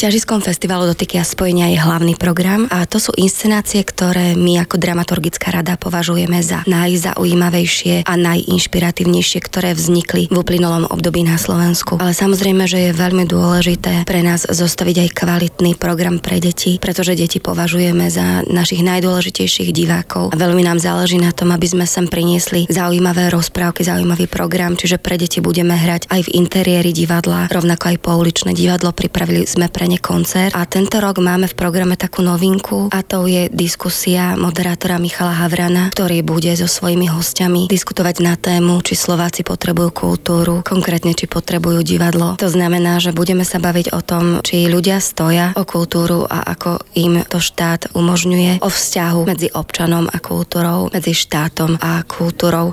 Ťažiskom festivalu Dotyky a spojenia je hlavný program a to sú inscenácie, ktoré my ako dramaturgická rada považujeme za najzaujímavejšie a najinšpiratívnejšie, ktoré vznikli v uplynulom období na Slovensku. Ale samozrejme, že je veľmi dôležité pre nás zostaviť aj kvalitný program pre deti, pretože deti považujeme za našich najdôležitejších divákov a veľmi nám záleží na tom, aby sme sem priniesli zaujímavé rozprávky, zaujímavý program, čiže pre deti budeme hrať aj v interiéri divadla, rovnako aj pouličné divadlo, pripravili sme pre ne koncert a tento rok máme v programe takú novinku a to je diskusia moderátora Michala Havrana, ktorý bude so svojimi hostiami diskutovať na tému, či Slováci potrebujú kultúru, konkrétne či potrebujú divadlo. To znamená, že budeme sa baviť o tom, či ľudia stoja o kultúru a ako im to štát umožňuje, o vzťahu medzi občanom a kultúrou, medzi štátom a kultúrou.